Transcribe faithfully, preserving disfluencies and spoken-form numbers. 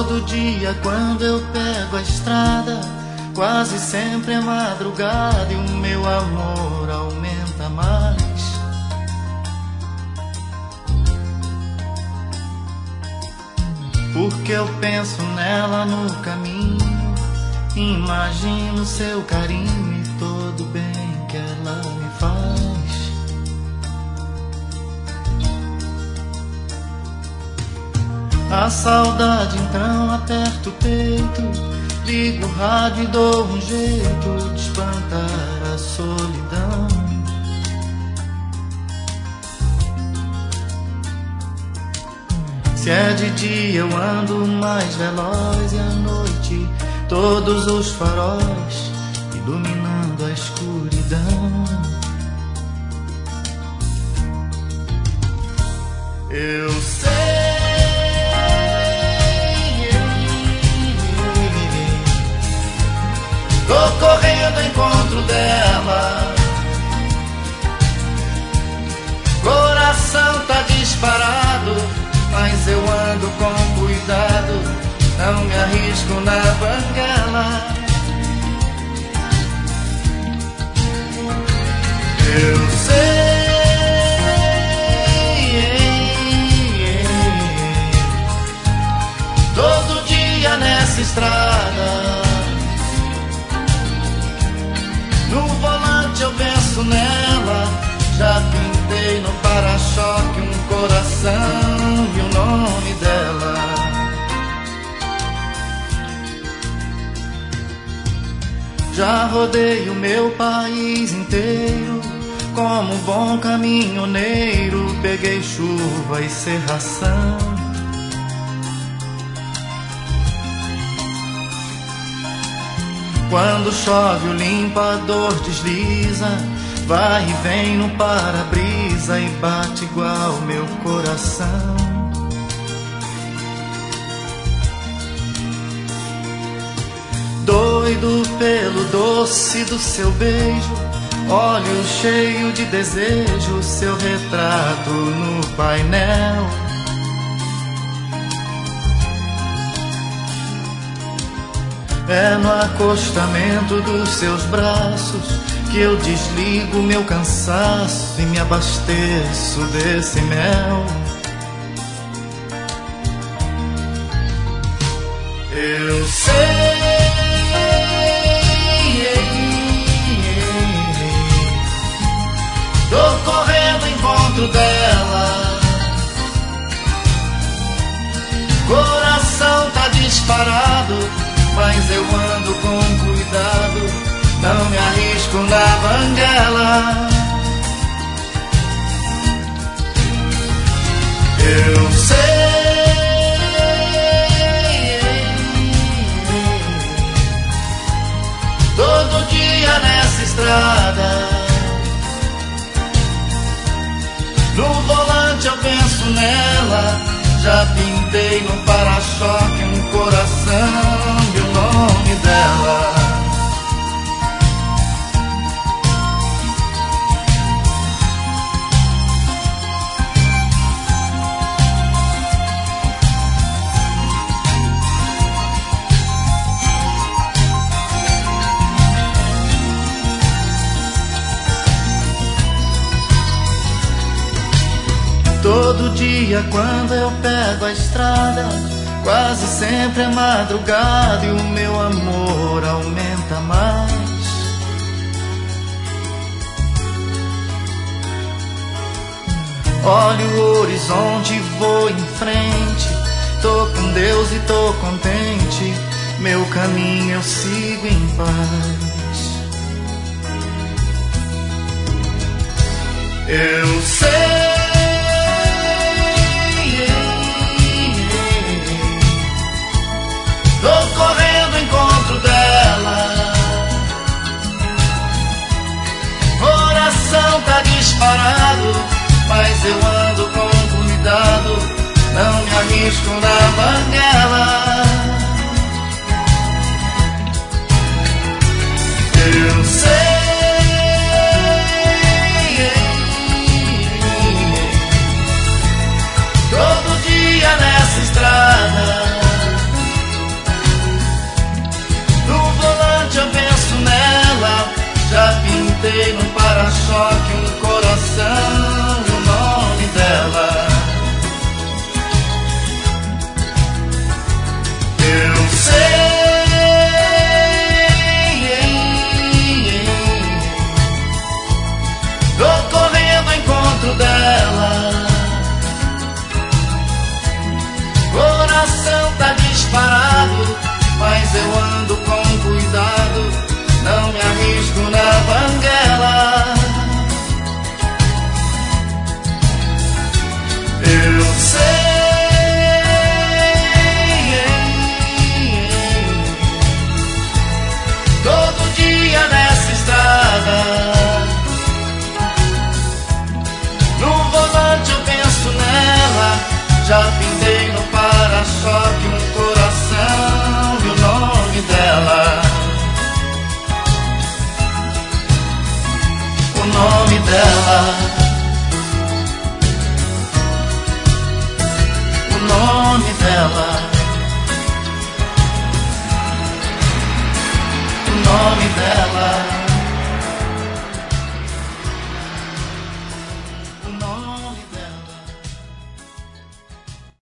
Todo dia quando eu pego a estrada, quase sempre é madrugada e o meu amor aumenta mais. Porque eu penso nela no caminho, imagino seu carinho e todo o bem que ela me faz. A saudade então aperta o peito, ligo o rádio e dou um jeito de espantar a solidão. Se é de dia eu ando mais veloz e à noite todos os faróis iluminando a escuridão. Eu sei, tô correndo ao encontro dela, coração tá disparado, mas eu ando com cuidado, não me arrisco na banguela. Eu sei, todo dia nessa estrada, no volante eu penso nela, já pintei no para-choque um coração e o nome dela. Já rodei o meu país inteiro, como um bom caminhoneiro, peguei chuva e cerração. Quando chove o limpador desliza, vai e vem no para-brisa e bate igual meu coração. Doido pelo doce do seu beijo, olho cheio de desejo, seu retrato no painel. É no acostamento dos seus braços que eu desligo meu cansaço e me abasteço desse mel. Eu sei, tô correndo ao encontro dela, coração tá disparado, mas eu ando com cuidado, não me arrisco na banguela. Eu sei, todo dia nessa estrada, no volante eu penso nela, já pintei no para-choque um coração e o nome dela. Todo dia quando eu pego a estrada, quase sempre é madrugada e o meu amor aumenta mais. Olho o horizonte e vou em frente, tô com Deus e tô contente, meu caminho eu sigo em paz. Eu sei, tô correndo ao encontro dela, coração tá disparado, mas eu ando com cuidado, não me arrisco na banguela. Eu sei, todo dia nessa estrada, botei no para-choque um coração.